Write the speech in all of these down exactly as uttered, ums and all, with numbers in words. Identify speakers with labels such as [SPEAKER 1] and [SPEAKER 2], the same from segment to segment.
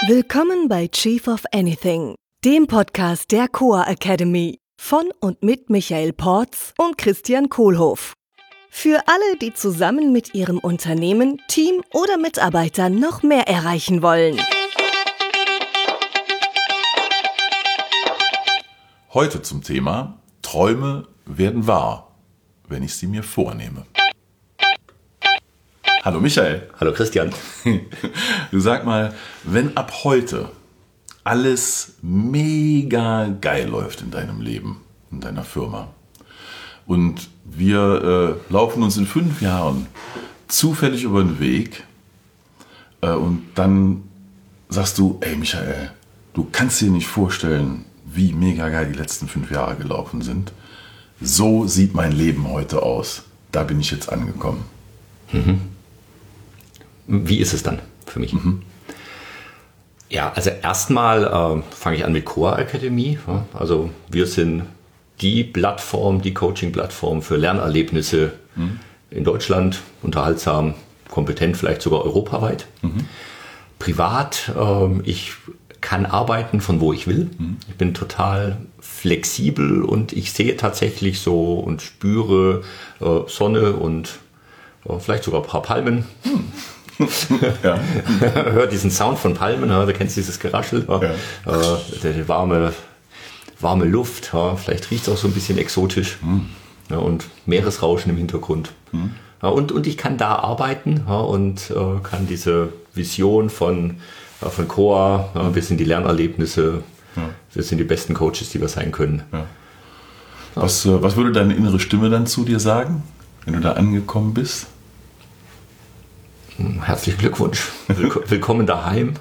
[SPEAKER 1] Willkommen bei Chief of Anything, dem Podcast der Coa Academy von und mit Michael Porz und Christian Kohlhoff. Für alle, die zusammen mit ihrem Unternehmen, Team oder Mitarbeitern noch mehr erreichen wollen.
[SPEAKER 2] Heute zum Thema: Träume werden wahr, wenn ich sie mir vornehme. Hallo Michael.
[SPEAKER 3] Hallo Christian.
[SPEAKER 2] Du, sag mal, wenn ab heute alles mega geil läuft in deinem Leben, in deiner Firma, und wir äh, laufen uns in fünf Jahren zufällig über den Weg äh, und dann sagst du, ey Michael, du kannst dir nicht vorstellen, wie mega geil die letzten fünf Jahre gelaufen sind. So sieht mein Leben heute aus. Da bin ich jetzt angekommen.
[SPEAKER 3] Mhm. Wie ist es dann für mich? Mhm. Ja, also erstmal äh, fange ich an mit Coa Academy. Ja. Also wir sind die Plattform, die Coaching-Plattform für Lernerlebnisse mhm. in Deutschland, unterhaltsam, kompetent, vielleicht sogar europaweit. Mhm. Privat, äh, ich kann arbeiten von wo ich will. Mhm. Ich bin total flexibel und ich sehe tatsächlich so und spüre äh, Sonne und äh, vielleicht sogar ein paar Palmen. Mhm. Ja. Hör diesen Sound von Palmen, ja, da kennst du dieses Geraschel, ja. Ja. Äh, die warme, warme Luft, ja. Vielleicht riecht es auch so ein bisschen exotisch, mhm. ja, und Meeresrauschen im Hintergrund. Mhm. Ja, und, und ich kann da arbeiten, ja, und äh, kann diese Vision von, äh, von Coa, ja, wir sind die Lernerlebnisse, ja. wir sind die besten Coaches, die wir sein können.
[SPEAKER 2] Ja. Was, äh, was würde deine innere Stimme dann zu dir sagen, wenn du da angekommen bist?
[SPEAKER 3] Herzlichen Glückwunsch. Willkommen daheim.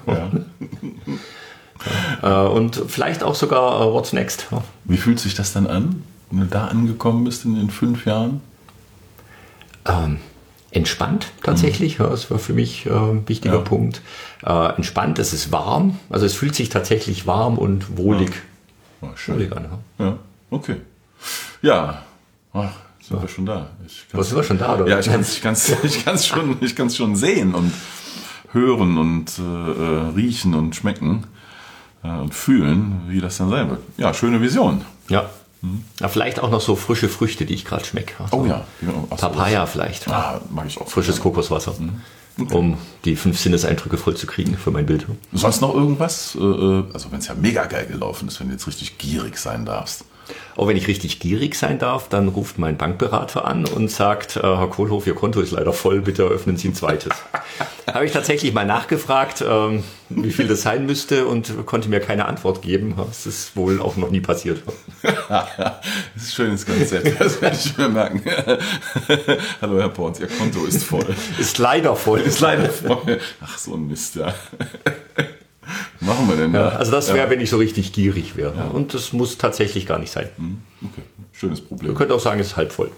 [SPEAKER 3] Ja. Und vielleicht auch sogar uh, What's Next.
[SPEAKER 2] Wie fühlt sich das dann an, wenn du da angekommen bist in den fünf Jahren?
[SPEAKER 3] Ähm, entspannt tatsächlich. Mhm. Ja, das war für mich äh, ein wichtiger ja. Punkt. Äh, entspannt, es ist warm. Also es fühlt sich tatsächlich warm und wohlig,
[SPEAKER 2] ja. Oh, schön.
[SPEAKER 3] wohlig an.
[SPEAKER 2] Ja. Ja, okay. Ja, ach. Sind wir schon da? Ich
[SPEAKER 3] Was sind wir schon da? Oder?
[SPEAKER 2] Ja, ich kann es ich kann's, ich kann's schon, ich kann's schon sehen und hören und äh, riechen und schmecken äh, und fühlen, wie das dann sein wird. Ja, schöne Vision.
[SPEAKER 3] Ja. Mhm. Ja, vielleicht auch noch so frische Früchte, die ich gerade schmecke. Also
[SPEAKER 2] oh ja.
[SPEAKER 3] Papaya vielleicht.
[SPEAKER 2] Ah, mag ich auch.
[SPEAKER 3] Frisches Kokoswasser. Mhm. Okay. Um die fünf Sinneseindrücke voll zu kriegen für mein Bild.
[SPEAKER 2] Sonst noch irgendwas? Also wenn es ja mega geil gelaufen ist, wenn du jetzt richtig gierig sein darfst.
[SPEAKER 3] Auch wenn ich richtig gierig sein darf, dann ruft mein Bankberater an und sagt, äh, Herr Kohlhoff, Ihr Konto ist leider voll, bitte eröffnen Sie ein zweites. Da habe ich tatsächlich mal nachgefragt, ähm, wie viel das sein müsste, und konnte mir keine Antwort geben. Das ist wohl auch noch nie passiert.
[SPEAKER 2] Das ist ein schönes Konzept, das werde ich mir merken. Hallo Herr Porz, Ihr Konto ist voll.
[SPEAKER 3] Ist leider voll.
[SPEAKER 2] Ist leider voll. Ach, so ein Mist, ja. Machen wir denn da?
[SPEAKER 3] Ja, also das wäre, ja. wenn ich so richtig gierig wäre. Ja. Und das muss tatsächlich gar nicht sein.
[SPEAKER 2] Okay, schönes Problem.
[SPEAKER 3] Man könnte auch sagen, es ist halb voll.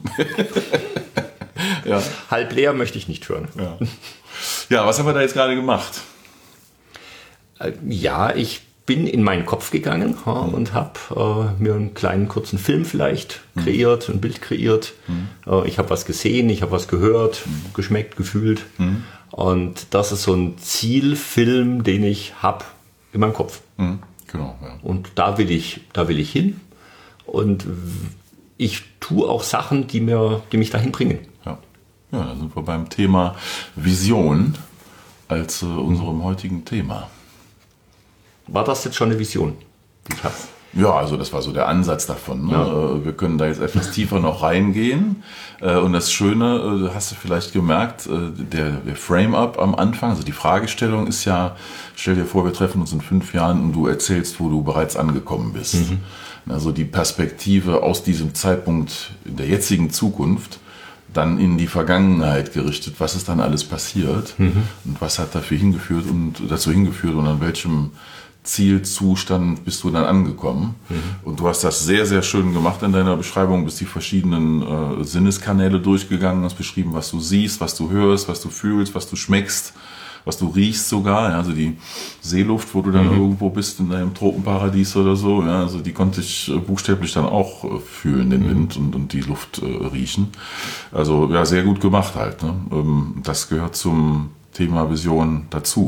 [SPEAKER 2] Ja.
[SPEAKER 3] Halb leer möchte ich nicht hören.
[SPEAKER 2] Ja. Ja, was haben wir da jetzt gerade gemacht?
[SPEAKER 3] Ja, ich bin in meinen Kopf gegangen ja, mhm. und habe äh, mir einen kleinen kurzen Film vielleicht mhm. kreiert, ein Bild kreiert. Mhm. Äh, ich habe was gesehen, ich habe was gehört, mhm. geschmeckt, gefühlt. Mhm. Und das ist so ein Zielfilm, den ich habe in meinem Kopf.
[SPEAKER 2] Mhm. Genau. Ja.
[SPEAKER 3] Und da will ich, da will ich hin. Und ich tue auch Sachen, die mir, die mich dahin bringen.
[SPEAKER 2] Ja, ja, da sind wir beim Thema Vision als äh, unserem heutigen Thema.
[SPEAKER 3] War das jetzt schon eine Vision, die ich habe?
[SPEAKER 2] Ja, also das war so der Ansatz davon. Ne? Ja. Wir können da jetzt etwas tiefer noch reingehen. Und das Schöne, hast du vielleicht gemerkt, der, der Frame-up am Anfang, also die Fragestellung ist ja, stell dir vor, wir treffen uns in fünf Jahren und du erzählst, wo du bereits angekommen bist. Mhm. Also die Perspektive aus diesem Zeitpunkt in der jetzigen Zukunft dann in die Vergangenheit gerichtet, was ist dann alles passiert mhm. und was hat dafür hingeführt und dazu hingeführt und an welchem Zielzustand bist du dann angekommen. Mhm. Und du hast das sehr, sehr schön gemacht in deiner Beschreibung, bist die verschiedenen äh, Sinneskanäle durchgegangen, hast beschrieben, was du siehst, was du hörst, was du fühlst, was du schmeckst, was du riechst sogar. Ja, also die Seeluft, wo du dann mhm. irgendwo bist in deinem Tropenparadies oder so, ja, also die konnte ich äh, buchstäblich dann auch äh, fühlen, den mhm. Wind und, und die Luft äh, riechen. Also ja, sehr gut gemacht halt. Ne? Ähm, das gehört zum Thema Vision dazu.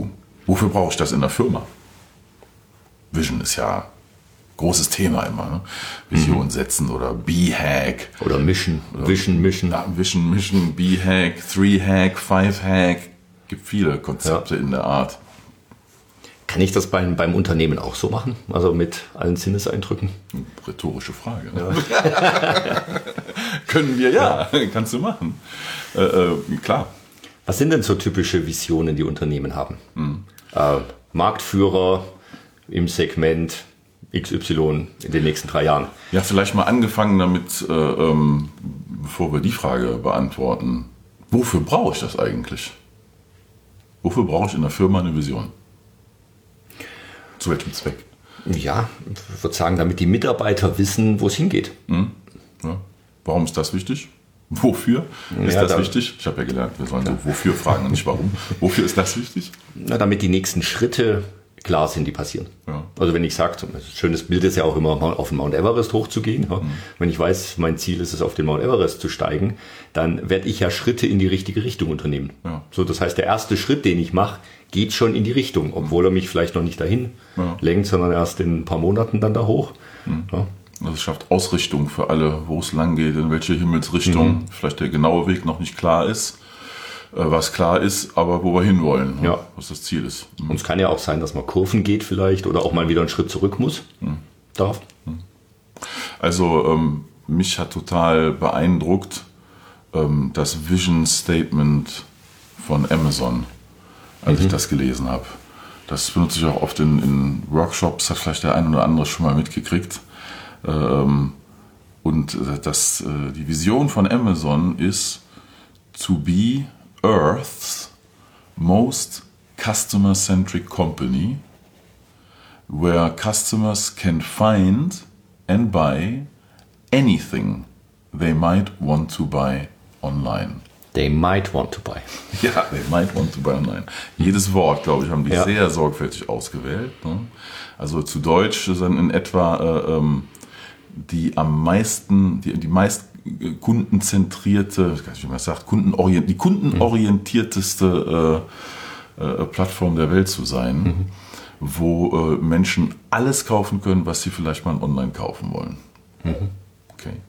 [SPEAKER 2] Wofür brauche ich das in der Firma? Vision ist ja großes Thema immer. Ne? Vision mhm. setzen oder B-Hack.
[SPEAKER 3] Oder Mission. Oder Vision, Mission.
[SPEAKER 2] Ja, Vision, Mission, B-Hack, Three-Hack, Five-Hack. Gibt viele Konzepte ja. in der Art.
[SPEAKER 3] Kann ich das beim, beim Unternehmen auch so machen? Also mit allen Sinneseindrücken?
[SPEAKER 2] Rhetorische Frage. Ne? Ja. Können wir ja. ja. Kannst du machen. Äh, äh, klar.
[SPEAKER 3] Was sind denn so typische Visionen, die Unternehmen haben? Mhm. Äh, Marktführer im Segment X Y in den nächsten drei Jahren.
[SPEAKER 2] Ja, vielleicht mal angefangen damit, äh, ähm, bevor wir die Frage beantworten. Wofür brauche ich das eigentlich? Wofür brauche ich in der Firma eine Vision? Zu welchem Zweck?
[SPEAKER 3] Ja, ich würde sagen, damit die Mitarbeiter wissen, wo es hingeht.
[SPEAKER 2] Mhm. Ja. Warum ist das wichtig? Wofür ist ja, das da, wichtig? Ich habe ja gelernt, wir sollen so wofür fragen und nicht warum. Wofür ist das wichtig?
[SPEAKER 3] Na, damit die nächsten Schritte klar sind, die passieren. Ja. Also wenn ich sage, ein schönes Bild ist ja auch immer, auf den Mount Everest hochzugehen. Ja. Mhm. Wenn ich weiß, mein Ziel ist es, auf den Mount Everest zu steigen, dann werde ich ja Schritte in die richtige Richtung unternehmen. Ja. So, das heißt, der erste Schritt, den ich mache, geht schon in die Richtung, obwohl er mich vielleicht noch nicht dahin ja. lenkt, sondern erst in ein paar Monaten dann da hoch.
[SPEAKER 2] Mhm. Ja. Also es schafft Ausrichtung für alle, wo es lang geht, in welche Himmelsrichtung. Mhm. Vielleicht der genaue Weg noch nicht klar ist, was klar ist, aber wo wir hinwollen, ja. was das Ziel ist.
[SPEAKER 3] Mhm. Und es kann ja auch sein, dass man Kurven geht vielleicht oder auch mal wieder einen Schritt zurück muss. Mhm. Darf.
[SPEAKER 2] Also ähm, mich hat total beeindruckt ähm, das Vision Statement von Amazon, als mhm. ich das gelesen habe. Das benutze ich auch oft in, in Workshops, hat vielleicht der ein oder andere schon mal mitgekriegt. Ähm, und das, äh, die Vision von Amazon ist to be Earth's most customer-centric company, where customers can find and buy anything they might want to buy online.
[SPEAKER 3] They might want to buy.
[SPEAKER 2] Ja, they might want to buy online. Jedes Wort, glaube ich, haben die ja. sehr sorgfältig ausgewählt. Ne? Also zu Deutsch sind in etwa äh, ähm, die am meisten, die, die meist kundenzentrierte, ich weiß nicht, wie man das sagt, kundenorient, die kundenorientierteste äh, äh, Plattform der Welt zu sein, mhm. wo äh, Menschen alles kaufen können, was sie vielleicht mal online kaufen wollen. Mhm. Okay.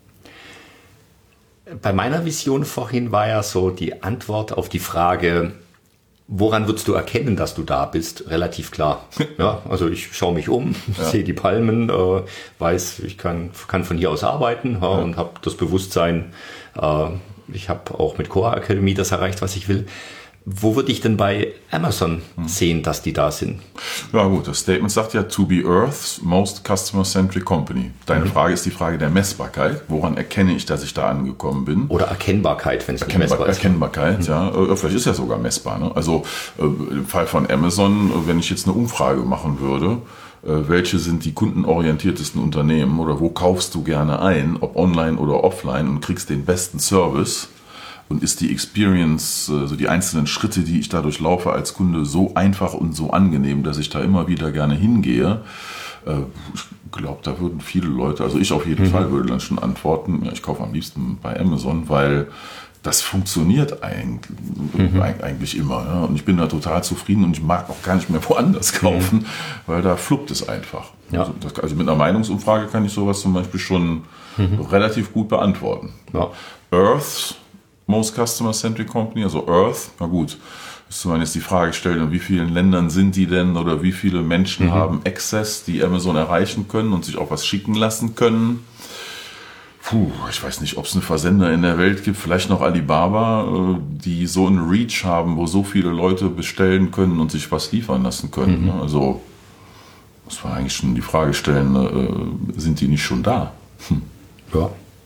[SPEAKER 3] Bei meiner Vision vorhin war ja so die Antwort auf die Frage, woran würdest du erkennen, dass du da bist, relativ klar. Ja, also ich schaue mich um, ja. sehe die Palmen, äh, weiß, ich kann, kann von hier aus arbeiten ja, ja. und habe das Bewusstsein, äh, ich habe auch mit Core Academy das erreicht, was ich will. Wo würde ich denn bei Amazon hm. sehen, dass die da sind?
[SPEAKER 2] Ja gut, das Statement sagt ja, to be Earth's most customer-centric company. Deine mhm. Frage ist die Frage der Messbarkeit. Woran erkenne ich, dass ich da angekommen bin?
[SPEAKER 3] Oder Erkennbarkeit, wenn es nicht
[SPEAKER 2] Erkennbar-
[SPEAKER 3] messbar ist.
[SPEAKER 2] Erkennbarkeit, mhm. ja. Vielleicht ist ja sogar messbar. Ne? Also äh, im Fall von Amazon, wenn ich jetzt eine Umfrage machen würde, äh, welche sind die kundenorientiertesten Unternehmen oder wo kaufst du gerne ein, ob online oder offline und kriegst den besten Service, und ist die Experience, also die einzelnen Schritte, die ich dadurch laufe als Kunde, so einfach und so angenehm, dass ich da immer wieder gerne hingehe. Ich glaube, da würden viele Leute, also ich auf jeden mhm. Fall würde dann schon antworten, ja, ich kaufe am liebsten bei Amazon, weil das funktioniert eigentlich, mhm. eigentlich immer. Ja? Und ich bin da total zufrieden und ich mag auch gar nicht mehr woanders kaufen, mhm. weil da fluppt es einfach. Ja. Also, das, also mit einer Meinungsumfrage kann ich sowas zum Beispiel schon mhm. relativ gut beantworten. Ja. Earth Most Customer-Centric Company, also Earth, na gut, müsste man jetzt die Frage stellen, in wie vielen Ländern sind die denn oder wie viele Menschen mhm. haben Access, die Amazon erreichen können und sich auch was schicken lassen können. Puh, ich weiß nicht, ob es eine Versender in der Welt gibt, vielleicht noch Alibaba, die so einen Reach haben, wo so viele Leute bestellen können und sich was liefern lassen können. Mhm. Also muss man eigentlich schon die Frage stellen, sind die nicht schon da? Hm.
[SPEAKER 3] Ja.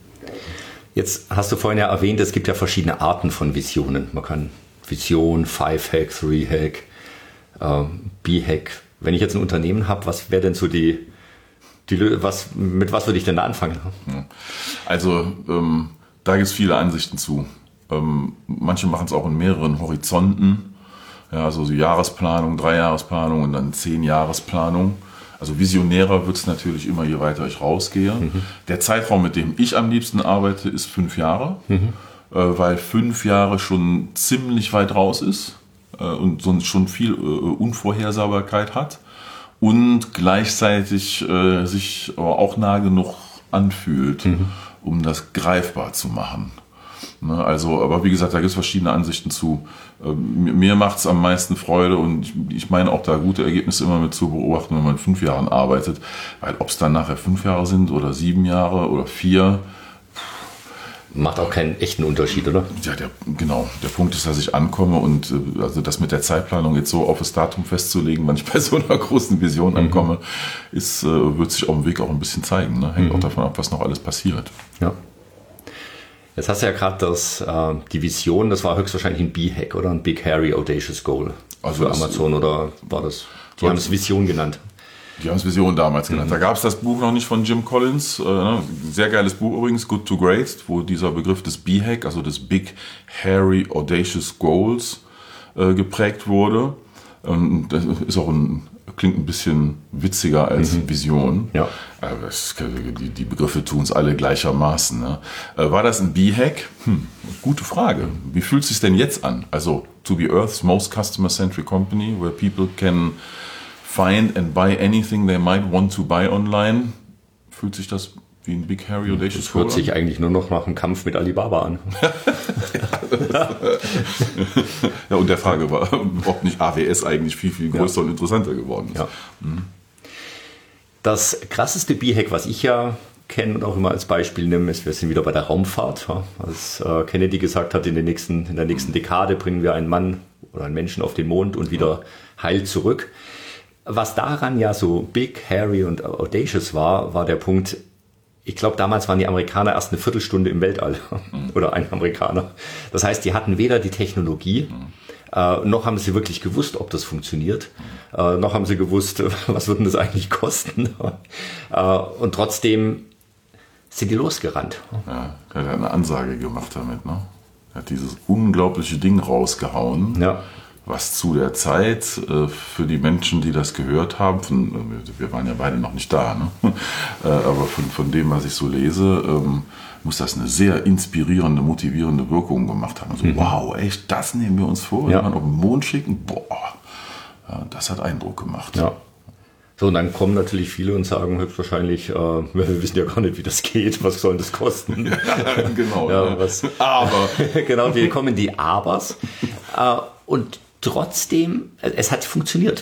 [SPEAKER 3] Jetzt hast du vorhin ja erwähnt, es gibt ja verschiedene Arten von Visionen. Man kann Vision, Five-Hack, Three-Hack, äh, B-Hack. Wenn ich jetzt ein Unternehmen habe, was wäre denn so die, die was, mit was würde ich denn da anfangen?
[SPEAKER 2] Also ähm, da gibt es viele Ansichten zu. Ähm, manche machen es auch in mehreren Horizonten. Ja, also so Jahresplanung, Dreijahresplanung und dann Zehn-Jahresplanung. Also visionärer wird es natürlich immer, je weiter ich rausgehe. Mhm. Der Zeitraum, mit dem ich am liebsten arbeite, ist fünf Jahre, mhm. äh, weil fünf Jahre schon ziemlich weit raus ist. äh, und sonst schon viel äh, Unvorhersehbarkeit hat und gleichzeitig äh, sich aber auch nah genug anfühlt, mhm. um das greifbar zu machen. Ne, also, aber wie gesagt, da gibt es verschiedene Ansichten zu. Ähm, mir macht es am meisten Freude und ich, ich meine auch da gute Ergebnisse immer mit zu beobachten, wenn man in fünf Jahren arbeitet, weil ob es dann nachher fünf Jahre sind oder sieben Jahre oder vier,
[SPEAKER 3] macht auch keinen echten Unterschied, oder?
[SPEAKER 2] Ja, der, genau. Der Punkt ist, dass ich ankomme und äh, also das mit der Zeitplanung jetzt so auf das Datum festzulegen, wann ich bei so einer großen Vision mhm. ankomme, ist, äh, wird sich auf dem Weg auch ein bisschen zeigen. Ne? Hängt mhm. auch davon ab, was noch alles passiert.
[SPEAKER 3] Ja. Jetzt hast du ja gerade das, äh, die Vision, das war höchstwahrscheinlich ein B-Hack oder ein Big Hairy Audacious Goal also für Amazon oder war das? Die haben es Vision genannt.
[SPEAKER 2] Die haben es Vision damals genannt. Mhm. Da gab es das Buch noch nicht von Jim Collins. Äh, sehr geiles Buch übrigens, Good to Great, wo dieser Begriff des B-Hack, also des Big Hairy Audacious Goals, äh, geprägt wurde. Und das ist auch ein, klingt ein bisschen witziger als mhm. Vision. Ja. Aber das, die, die Begriffe tun es alle gleichermaßen. Ne? Äh, war das ein B-Hack? Hm, gute Frage. Wie fühlt es sich denn jetzt an? Also, to be Earth's most customer-centric company, where people can find and buy anything they might want to buy online. Fühlt sich das wie ein Big Hairy Audacious Goal an?
[SPEAKER 3] Das hört sich eigentlich nur noch nach einem Kampf mit Alibaba an.
[SPEAKER 2] Ja, und der Frage war, ob nicht A W S eigentlich viel, viel größer ja. und interessanter geworden ist. Ja. Mhm.
[SPEAKER 3] Das krasseste B-Hack, was ich ja kenne und auch immer als Beispiel nehme, ist, wir sind wieder bei der Raumfahrt. Als Kennedy gesagt hat, in, den nächsten, in der nächsten Dekade bringen wir einen Mann oder einen Menschen auf den Mond und wieder heil zurück. Was daran ja so big, hairy und audacious war, war der Punkt, ich glaube, damals waren die Amerikaner erst eine Viertelstunde im Weltall mhm. oder ein Amerikaner. Das heißt, die hatten weder die Technologie, mhm. äh, noch haben sie wirklich gewusst, ob das funktioniert, mhm. äh, noch haben sie gewusst, was würden das eigentlich kosten. äh, und trotzdem sind die losgerannt.
[SPEAKER 2] Ja, er hat eine Ansage gemacht damit, ne? Er hat dieses unglaubliche Ding rausgehauen. Ja. Was zu der Zeit äh, für die Menschen, die das gehört haben, von, äh, wir waren ja beide noch nicht da, ne? äh, aber von, von dem, was ich so lese, ähm, muss das eine sehr inspirierende, motivierende Wirkung gemacht haben. Also, mhm. wow, echt, das nehmen wir uns vor, ja. wenn wir auf den Mond schicken, boah, ja, das hat Eindruck gemacht.
[SPEAKER 3] Ja. So, und dann kommen natürlich viele und sagen höchstwahrscheinlich, äh, wir wissen ja gar nicht, wie das geht, was soll das kosten? Ja,
[SPEAKER 2] genau.
[SPEAKER 3] Ja, was, aber. Genau, hier kommen die Abers. äh, und trotzdem, es hat funktioniert.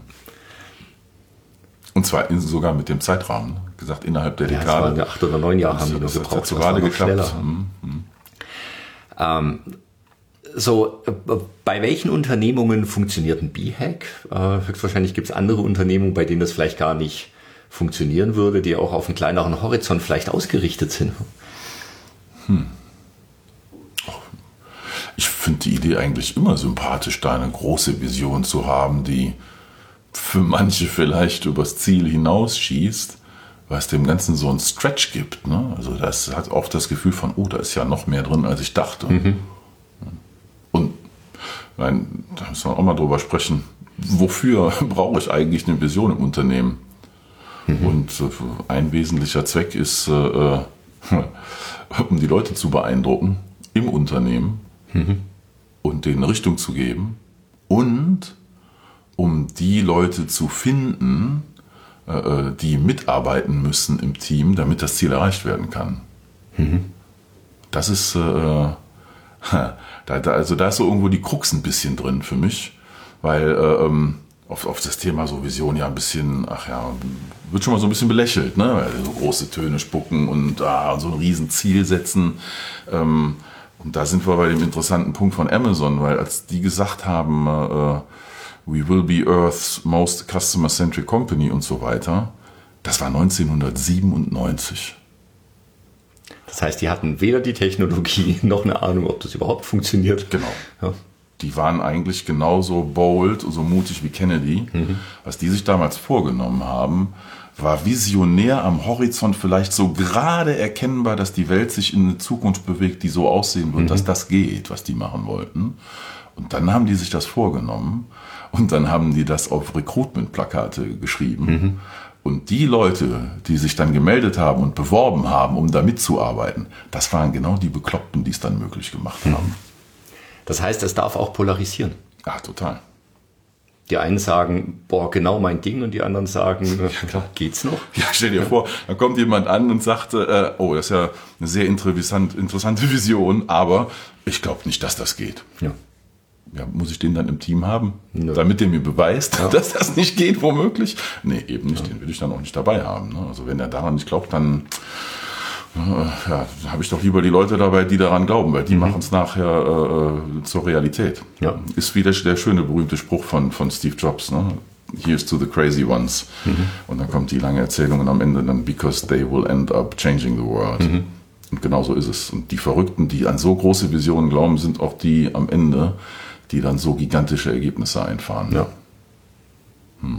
[SPEAKER 2] Und zwar in, sogar mit dem Zeitrahmen, gesagt innerhalb der
[SPEAKER 3] ja,
[SPEAKER 2] Dekade.
[SPEAKER 3] Das waren ja acht oder neun Jahre haben die noch gebraucht.
[SPEAKER 2] Das hat gerade geklappt. Mhm.
[SPEAKER 3] Mhm. Ähm, so, bei welchen Unternehmungen funktioniert ein B-Hack? Äh, höchstwahrscheinlich gibt es andere Unternehmungen, bei denen das vielleicht gar nicht funktionieren würde, die auch auf einen kleineren Horizont vielleicht ausgerichtet sind.
[SPEAKER 2] Hm. Ich finde die Idee eigentlich immer sympathisch, da eine große Vision zu haben, die für manche vielleicht übers Ziel hinausschießt, weil es dem Ganzen so einen Stretch gibt. Ne? Also das hat oft das Gefühl von, oh, da ist ja noch mehr drin, als ich dachte. Mhm. Und nein, da müssen wir auch mal drüber sprechen, wofür brauche ich eigentlich eine Vision im Unternehmen? Mhm. Und ein wesentlicher Zweck ist, äh, um die Leute zu beeindrucken im Unternehmen, Mhm. und denen Richtung zu geben und um die Leute zu finden, äh, die mitarbeiten müssen im Team, damit das Ziel erreicht werden kann. Mhm. Das ist, äh, da, da, also da ist so irgendwo die Krux ein bisschen drin für mich, weil äh, auf, auf das Thema so Vision ja ein bisschen, ach ja, wird schon mal so ein bisschen belächelt, ne? Weil so große Töne spucken und ah, so ein Riesenziel setzen. Ähm, Und da sind wir bei dem interessanten Punkt von Amazon, weil als die gesagt haben, uh, we will be Earth's most customer-centric company und so weiter, das war neunzehnhundertsiebenundneunzig.
[SPEAKER 3] Das heißt, die hatten weder die Technologie noch eine Ahnung, ob das überhaupt funktioniert.
[SPEAKER 2] Genau. Ja. Die waren eigentlich genauso bold, so mutig wie Kennedy. Mhm. Was die sich damals vorgenommen haben, war visionär am Horizont vielleicht so gerade erkennbar, dass die Welt sich in eine Zukunft bewegt, die so aussehen wird, mhm. dass das geht, was die machen wollten. Und dann haben die sich das vorgenommen und dann haben die das auf Recruitment-Plakate geschrieben. Mhm. Und die Leute, die sich dann gemeldet haben und beworben haben, um da mitzuarbeiten, das waren genau die Bekloppten, die es dann möglich gemacht haben.
[SPEAKER 3] Das heißt, es darf auch polarisieren.
[SPEAKER 2] Ja, total.
[SPEAKER 3] Die einen sagen, boah, genau mein Ding, und die anderen sagen, klar, geht's noch?
[SPEAKER 2] Ja, stell dir vor, da kommt jemand an und sagt, äh, oh, das ist ja eine sehr interessant, interessante Vision, aber ich glaube nicht, dass das geht.
[SPEAKER 3] Ja.
[SPEAKER 2] Ja, muss ich den dann im Team haben,
[SPEAKER 3] Nö.
[SPEAKER 2] damit der mir beweist,
[SPEAKER 3] Ja.
[SPEAKER 2] dass das nicht geht, womöglich? Nee, eben nicht, ja. Den will ich dann auch nicht dabei haben. Ne? Also wenn er daran nicht glaubt, dann ja, habe ich doch lieber die Leute dabei, die daran glauben, weil die mhm. machen es nachher äh, zur Realität.
[SPEAKER 3] Ja.
[SPEAKER 2] Ist wieder der schöne, berühmte Spruch von, von Steve Jobs, ne? Here's to the crazy ones. Mhm. Und dann kommt die lange Erzählung und am Ende dann, because they will end up changing the world. Mhm. Und genau so ist es. Und die Verrückten, die an so große Visionen glauben, sind auch die am Ende, die dann so gigantische Ergebnisse einfahren.
[SPEAKER 3] Ja. Hm.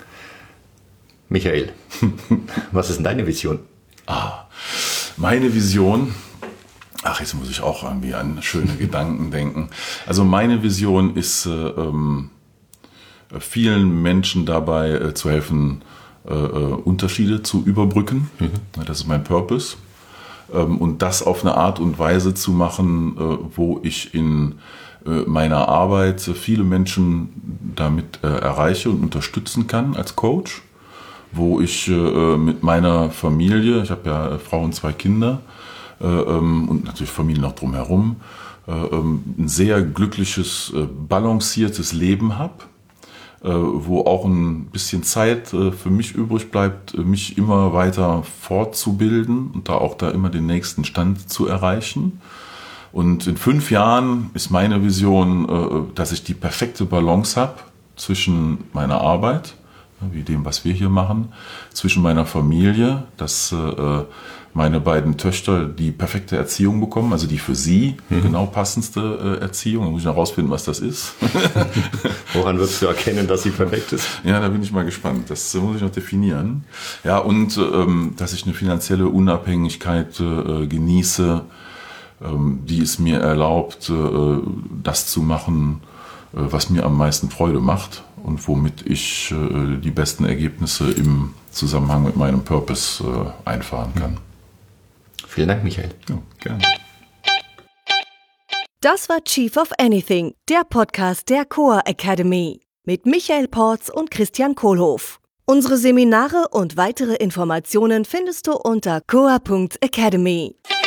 [SPEAKER 3] Michael, was ist denn deine Vision?
[SPEAKER 2] Ah, meine Vision, ach, jetzt muss ich auch irgendwie an schöne Gedanken denken. Also meine Vision ist, äh, ähm, vielen Menschen dabei äh, zu helfen, äh, Unterschiede zu überbrücken. Mhm. Das ist mein Purpose. Ähm, und das auf eine Art und Weise zu machen, äh, wo ich in äh, meiner Arbeit viele Menschen damit äh, erreiche und unterstützen kann als Coach. Wo ich äh, mit meiner Familie, ich habe ja Frau und zwei Kinder äh, ähm, und natürlich Familie noch drumherum, äh, ähm, ein sehr glückliches, äh, balanciertes Leben habe, äh, wo auch ein bisschen Zeit äh, für mich übrig bleibt, äh, mich immer weiter fortzubilden und da auch da immer den nächsten Stand zu erreichen. Und in fünf Jahren ist meine Vision, äh, dass ich die perfekte Balance habe zwischen meiner Arbeit, wie dem, was wir hier machen, zwischen meiner Familie, dass äh, meine beiden Töchter die perfekte Erziehung bekommen, also die für sie mhm. genau passendste äh, Erziehung. Da muss ich noch rausfinden, was das ist.
[SPEAKER 3] Woran wirst du erkennen, dass sie perfekt ist?
[SPEAKER 2] Ja, da bin ich mal gespannt. Das muss ich noch definieren. Ja, und ähm, dass ich eine finanzielle Unabhängigkeit äh, genieße, ähm, die es mir erlaubt, äh, das zu machen, was mir am meisten Freude macht und womit ich äh, die besten Ergebnisse im Zusammenhang mit meinem Purpose äh, einfahren kann.
[SPEAKER 3] Vielen Dank, Michael.
[SPEAKER 2] Ja, gerne.
[SPEAKER 1] Das war Chief of Anything, der Podcast der Coa Academy mit Michael Porz und Christian Kohlhoff. Unsere Seminare und weitere Informationen findest du unter coa punkt academy.